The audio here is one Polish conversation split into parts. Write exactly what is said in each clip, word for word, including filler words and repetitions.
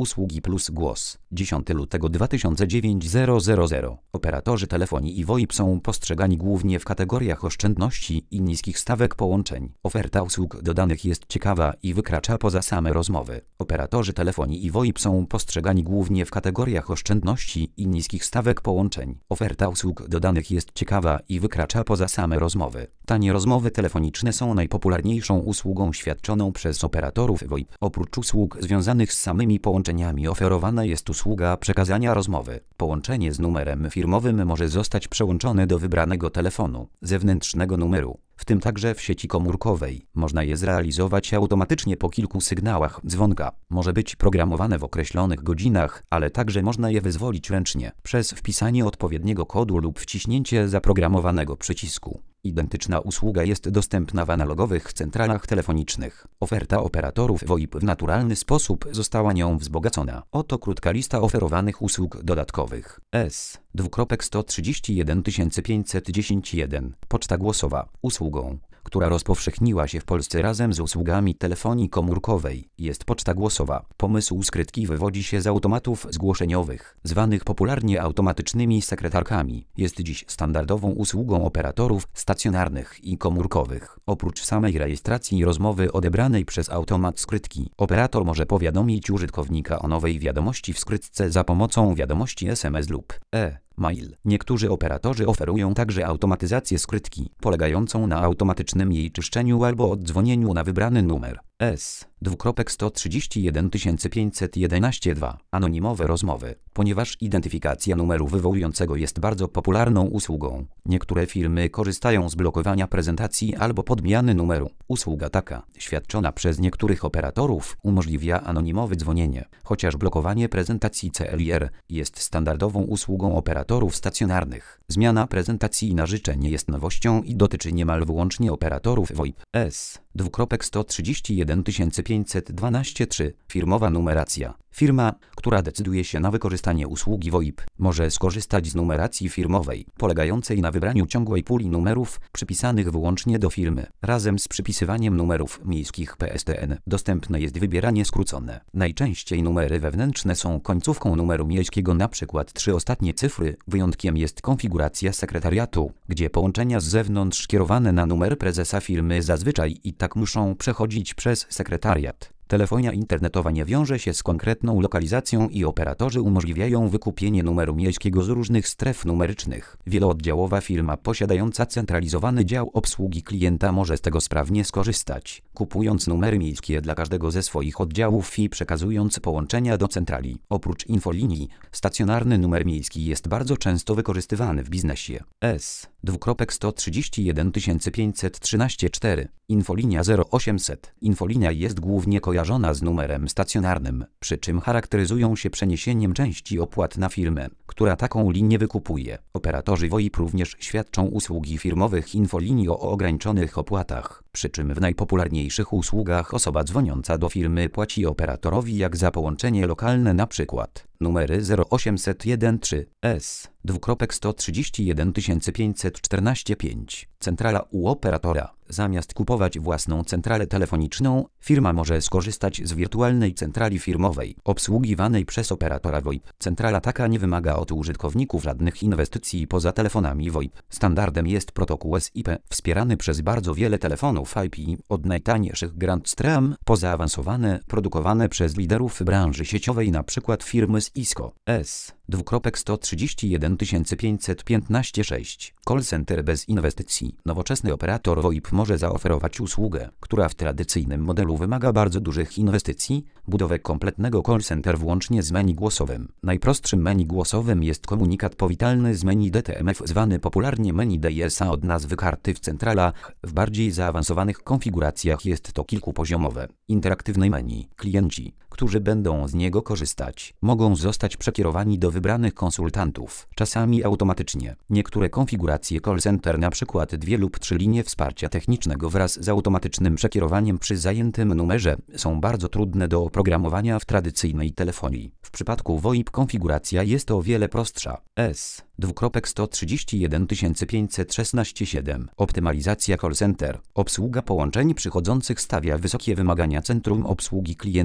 Usługi plus głos. dziesiątego lutego dwa tysiące dziewiątego. Operatorzy telefonii i VoIP są postrzegani głównie w kategoriach oszczędności i niskich stawek połączeń. Oferta usług dodanych jest ciekawa i wykracza poza same rozmowy. Operatorzy telefonii i VoIP są postrzegani głównie w kategoriach oszczędności i niskich stawek połączeń. Oferta usług dodanych jest ciekawa i wykracza poza same rozmowy. Tanie rozmowy telefoniczne są najpopularniejszą usługą świadczoną przez operatorów VoIP. Oprócz usług związanych z samymi połączeniami oferowana jest usługa przekazania rozmowy. Połączenie z numerem firmowym może zostać przełączone do wybranego telefonu zewnętrznego numeru, w tym także w sieci komórkowej. Można je zrealizować automatycznie po kilku sygnałach dzwonka. Może być programowane w określonych godzinach, ale także można je wyzwolić ręcznie przez wpisanie odpowiedniego kodu lub wciśnięcie zaprogramowanego przycisku. Identyczna usługa jest dostępna w analogowych centralach telefonicznych. Oferta operatorów VoIP w naturalny sposób została nią wzbogacona. Oto krótka lista oferowanych usług dodatkowych. S. sto trzydzieści jeden tysięcy pięćset dziesięć jeden. Poczta głosowa. Usługą, która rozpowszechniła się w Polsce razem z usługami telefonii komórkowej, jest poczta głosowa. Pomysł skrytki wywodzi się z automatów zgłoszeniowych, zwanych popularnie automatycznymi sekretarkami. Jest dziś standardową usługą operatorów stacjonarnych i komórkowych. Oprócz samej rejestracji rozmowy odebranej przez automat skrytki, operator może powiadomić użytkownika o nowej wiadomości w skrytce za pomocą wiadomości S M S lub e-mail. Niektórzy operatorzy oferują także automatyzację skrytki, polegającą na automatycznym jej czyszczeniu albo oddzwonieniu na wybrany numer. S. sto trzydzieści jeden tysięcy pięćset jedenaście dwa. Anonimowe rozmowy. Ponieważ identyfikacja numeru wywołującego jest bardzo popularną usługą, niektóre firmy korzystają z blokowania prezentacji albo podmiany numeru. Usługa taka, świadczona przez niektórych operatorów, umożliwia anonimowe dzwonienie, chociaż blokowanie prezentacji C L I R jest standardową usługą operatorów stacjonarnych. Zmiana prezentacji na życzenie jest nowością i dotyczy niemal wyłącznie operatorów VoIP. S. sto trzydzieści jeden tysięcy pięćset dwanaście trzy. Firmowa numeracja. Firma, która decyduje się na wykorzystanie usługi VoIP, może skorzystać z numeracji firmowej, polegającej na wybraniu ciągłej puli numerów przypisanych wyłącznie do firmy. Razem z przypisywaniem numerów miejskich P S T N dostępne jest wybieranie skrócone. Najczęściej numery wewnętrzne są końcówką numeru miejskiego, na przykład trzy ostatnie cyfry. Wyjątkiem jest konfiguracja sekretariatu, gdzie połączenia z zewnątrz kierowane na numer prezesa firmy zazwyczaj i tak muszą przechodzić przez sekretariat. Telefonia internetowa nie wiąże się z konkretną lokalizacją i operatorzy umożliwiają wykupienie numeru miejskiego z różnych stref numerycznych. Wielooddziałowa firma posiadająca centralizowany dział obsługi klienta może z tego sprawnie skorzystać, kupując numery miejskie dla każdego ze swoich oddziałów i przekazując połączenia do centrali. Oprócz infolinii, stacjonarny numer miejski jest bardzo często wykorzystywany w biznesie. S. sto trzydzieści jeden tysięcy pięćset trzynaście cztery. Infolinia zero osiemset. Infolinia jest głównie kojarzona z numerem stacjonarnym, przy czym charakteryzują się przeniesieniem części opłat na firmę, która taką linię wykupuje. Operatorzy VoIP również świadczą usługi firmowych infolinii o ograniczonych opłatach, przy czym w najpopularniejszych usługach osoba dzwoniąca do firmy płaci operatorowi jak za połączenie lokalne, np. numery zero osiemset jeden trzy. S. sto trzydzieści jeden tysięcy pięćset czternaście pięć. Centrala u operatora. Zamiast kupować własną centralę telefoniczną, firma może skorzystać z wirtualnej centrali firmowej, obsługiwanej przez operatora VoIP. Centrala taka nie wymaga od użytkowników żadnych inwestycji poza telefonami VoIP. Standardem jest protokół S I P, wspierany przez bardzo wiele telefonów I P, od najtańszych Grand Stream po zaawansowane, produkowane przez liderów branży sieciowej, np. firmy z Cisco. S. sto trzydzieści jeden tysięcy pięćset piętnaście sześć. Call center bez inwestycji. Nowoczesny operator VoIP może zaoferować usługę, która w tradycyjnym modelu wymaga bardzo dużych inwestycji, budowę kompletnego call center włącznie z menu głosowym. Najprostszym menu głosowym jest komunikat powitalny z menu D T M F, zwany popularnie menu D I S A od nazwy karty w centralach. W bardziej zaawansowanych konfiguracjach jest to kilkupoziomowe. Interaktywne menu. Klienci, którzy będą z niego korzystać, mogą zostać przekierowani do wybranych konsultantów, czasami automatycznie. Niektóre konfiguracje call center, np. dwie lub trzy linie wsparcia technicznego wraz z automatycznym przekierowaniem przy zajętym numerze, są bardzo trudne do oprogramowania w tradycyjnej telefonii. W przypadku VoIP konfiguracja jest o wiele prostsza. S. sto trzydzieści jeden tysięcy pięćset szesnaście siedem. Optymalizacja call center. Obsługa połączeń przychodzących stawia wysokie wymagania centrum obsługi klienta.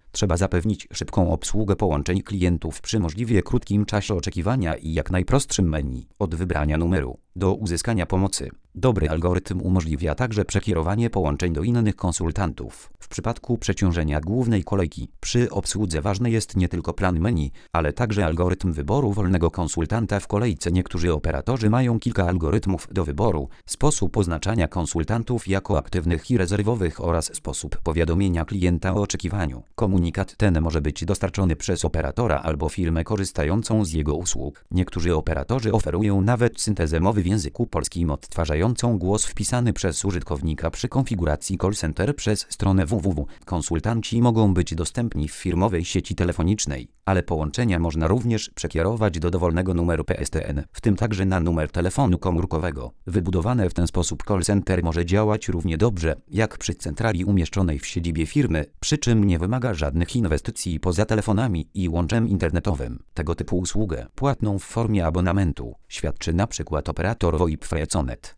Trzeba zapewnić szybką obsługę połączeń klientów przy możliwie krótkim czasie oczekiwania i jak najprostszym menu. Od wybrania numeru do uzyskania pomocy. Dobry algorytm umożliwia także przekierowanie połączeń do innych konsultantów. W przypadku przeciążenia głównej kolejki przy obsłudze ważny jest nie tylko plan menu, ale także algorytm wyboru wolnego konsultanta w kolejce. Niektórzy operatorzy mają kilka algorytmów do wyboru, sposób oznaczania konsultantów jako aktywnych i rezerwowych oraz sposób powiadomienia klienta o oczekiwaniu. Komunikat ten może być dostarczony przez operatora albo firmę korzystającą z jego usług. Niektórzy operatorzy oferują nawet syntezę mowy w języku polskim odtwarzającą głos wpisany przez użytkownika przy konfiguracji call center przez stronę www. Konsultanci mogą być dostępni w firmowej sieci telefonicznej, ale połączenia można również przekierować do dowolnego numeru P S T N, w tym także na numer telefonu komórkowego. Wybudowane w ten sposób call center może działać równie dobrze jak przy centrali umieszczonej w siedzibie firmy, przy czym nie wymaga żadnych inwestycji poza telefonami i łączem internetowym. Tego typu usługę, płatną w formie abonamentu, świadczy na przykład operator VoIP Freeconet.